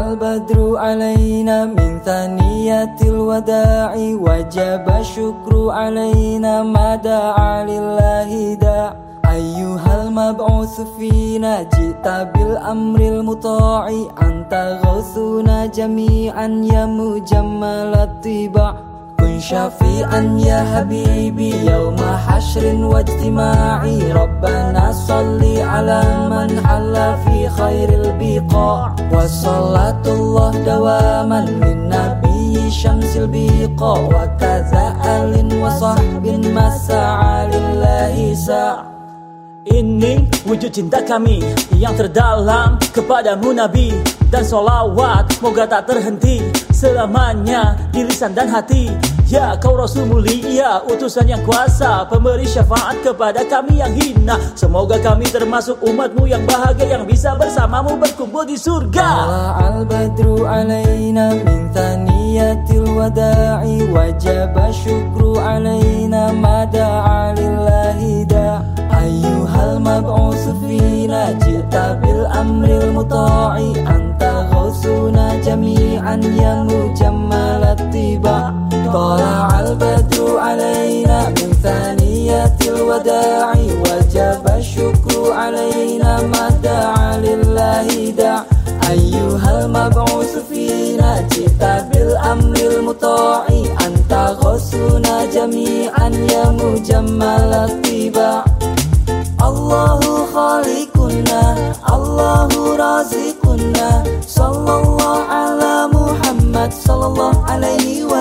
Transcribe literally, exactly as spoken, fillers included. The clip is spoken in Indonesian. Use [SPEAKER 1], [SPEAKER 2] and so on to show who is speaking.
[SPEAKER 1] al-badru alaina min thaniyatil wada'i, wajaba syukru alaina mada'a lillahi da'. Ayyuhal mab'utsu fina jita bil amril muta'i, anta ghauthuna jami'an ya mujammalat tiba'. Kun syafi'an ya habibi yawma hasyrin wajtima'i, Rabbana salli ala man halla fi khairil biqa'. Wa salatullah dawaman min nabiyyi syamsil biqa', wa kaza alin wa sahbin masa'a lillahi sa'.
[SPEAKER 2] Ini wujud cinta kami yang terdalam kepadamu Nabi, dan sholawat moga tak terhenti selamanya di lisan dan hati. Ya kau Rasul mulia, utusan yang kuasa, pemberi syafaat kepada kami yang hina. Semoga kami termasuk umatmu yang bahagia, yang bisa bersamamu berkumpul di surga.
[SPEAKER 1] Al-badru alaina min thaniyatil wada'i, wajaba syukru alaina mada'a lillahi da'. Ayyuhal mab'utsu fina jita bil amril muta'i, anta ghausuna jami'an ya mujammalat tiba'. Tala'al badru alaina min thaniyatil wada'i, wajaba syukru alaina mada'a lillahi da'. Ayyuhal mab'utsu fina jita bil amril muta'i, anta ghausuna jami'an ya mujammalat tiba'. Allahu khaliquna, Allahu raziquna, sallallahu ala Muhammad sallallahu alaihi wa